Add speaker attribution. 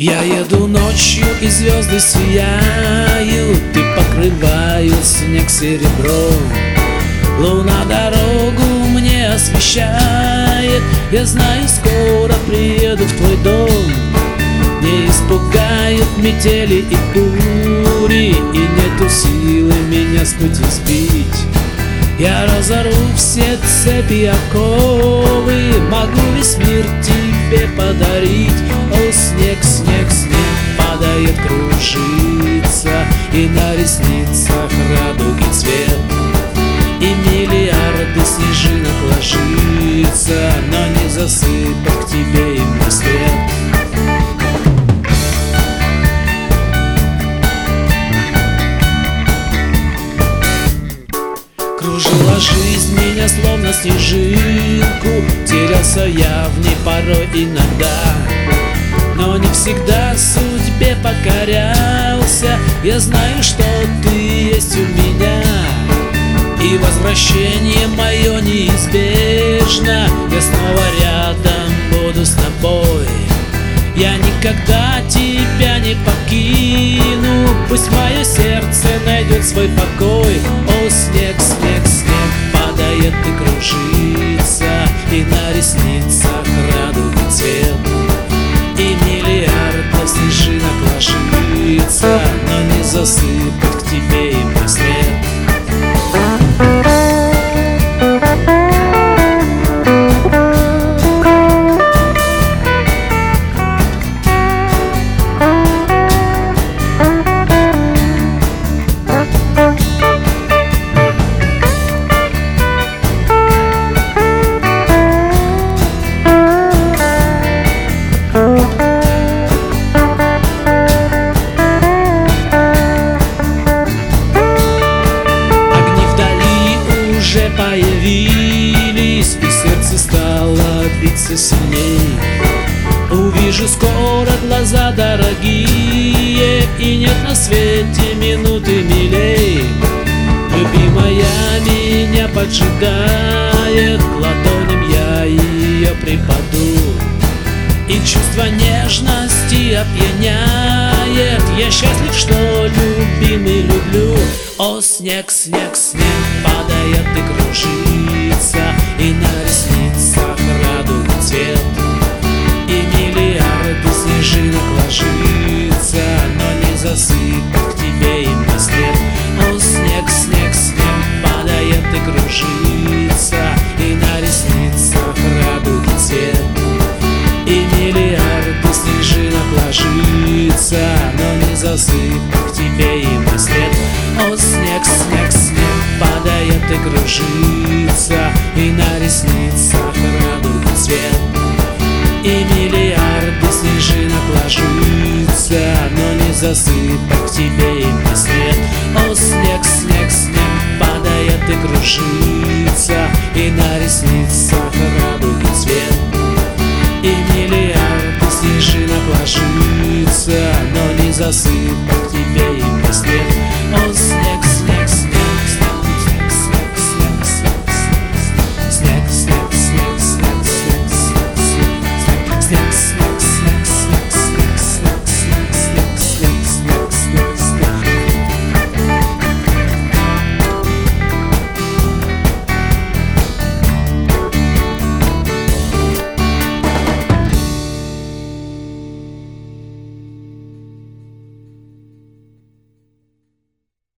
Speaker 1: Я еду ночью, и звезды сияют, и покрывают снег серебром. Луна дорогу мне освещает, я знаю, скоро приеду в твой дом. Не испугают метели и бури, и нету силы меня с пути сбить. Я разорву все цепи и оковы, могу весь мир тебе подарить. О, снег, снег, снег падает, кружится, и на ресницах радуги цвет. И миллиарды снежинок ложится, но не засыпать к тебе им на свет. Кружила жизнь меня словно снежинку, терялся я в ней порой иногда, но не всегда судьбе покорялся. Я знаю, что ты есть у меня, и возвращение мое неизбежно. Я снова рядом буду с тобой, я никогда тебя не покину. Пусть мое сердце найдет свой покой. О, снег, снег, снег падает и кружится, и на ресницах радуги цвет. И миллиарды снежинок ложится, но не засыпать к тебе им на свет. Появились, и сердце стало биться сильней. Увижу скоро глаза дорогие, и нет на свете минуты милей. Любимая меня поджидает, к ладоням я ее припаду, и чувство нежности опьяняет. Я счастлив, что любимый люблю. О, снег, снег, снег падает и кружится, и на ресницах радуги цвет. И миллиарды снежинок ложится, но не засыпать к тебе им на след. О, снег, снег, снег падает и кружится, и на ресницах радуги цвет. И миллиарды снежинок ложится, но не засыпать к тебе им на след. О, снег, снег, снег падает и кружится, и на ресницах радуги цвет. И миллиарды снежинок ложится, но не засыпать к тебе им на след. О, снег, снег, снег падает и кружится, и на ресницах радуги цвет. И миллиарды снежинок ложится, но не засыпать к тебе им на след.